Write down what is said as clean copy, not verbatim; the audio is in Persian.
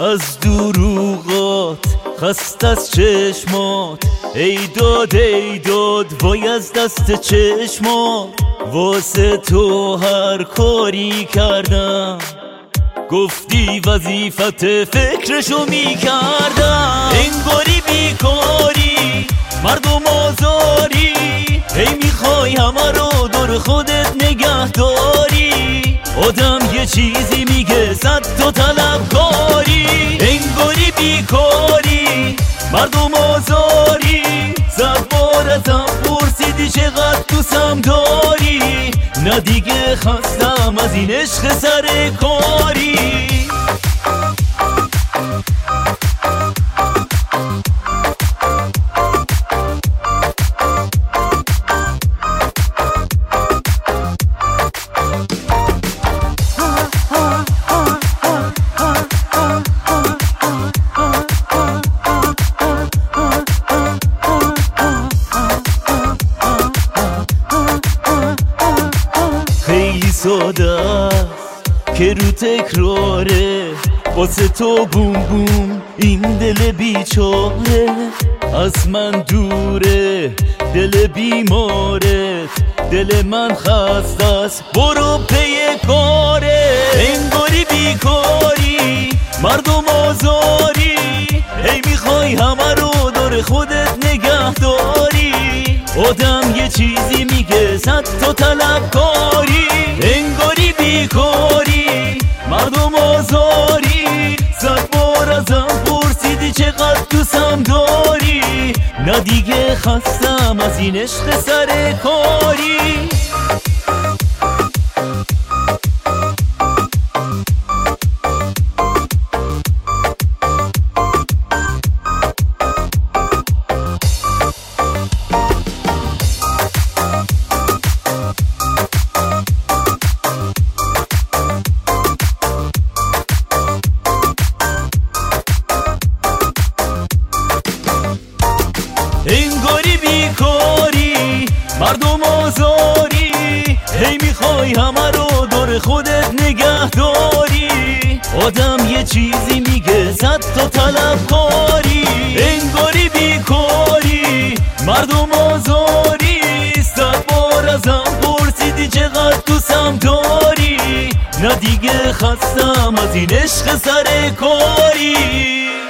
از دروغات، خست از چشمات، ای داد وای از دست چشمات. واسه تو هر کاری کردم، گفتی وظیفت فکرشو میکردم. انگاری بیکاری، مردم آزاری، هی میخوای همه رو دور خودت نگه داری. آدم یه چیزی میگه صد تا طلبکاری. انگاری بیکاری، مردم آزاری، صد بار ازم پرسیدی چقدر دوستم داری. نه دیگه خستم از این عشق سر کاری. خیلی ساده که رو تکراره، واسه تو بوم بوم این دل بیچاره. از من دوره دل بیماره، دل من خسته است برو پی کاره. انگاری بیکاری، مردم آزاری، هی میخوای همه رو دور خودت نگه داری. آدم یه چیزی میگه صد تا طلبکاری. انگاری بیکاری، مردم آزاری، صد بار ازم پرسیدی چقدر دوستم داری. نه دیگه خستم از این عشق سر کاری. انگاری بیکاری، مردم آزاری، هی میخوای همه رو دور خودت نگه داری. آدم یه چیزی میگه صد تا طلبکاری. انگاری بیکاری، مردم آزاری، صد بار ازم پرسیدی چقدر دوستم داری. نه دیگه خستم از این عشق سر کاری.